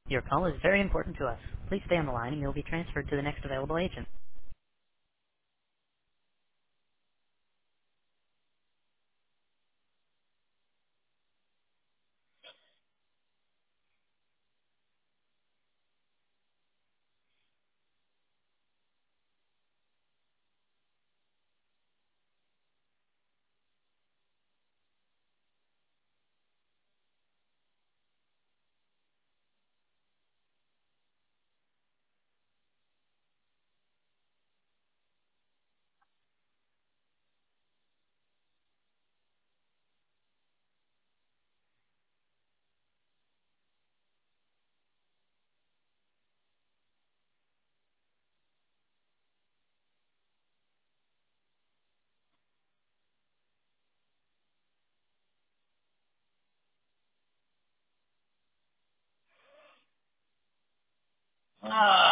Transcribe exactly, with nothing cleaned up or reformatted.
Your call is very important to us. Please stay on the line and you'll be transferred to the next available agent. Ah.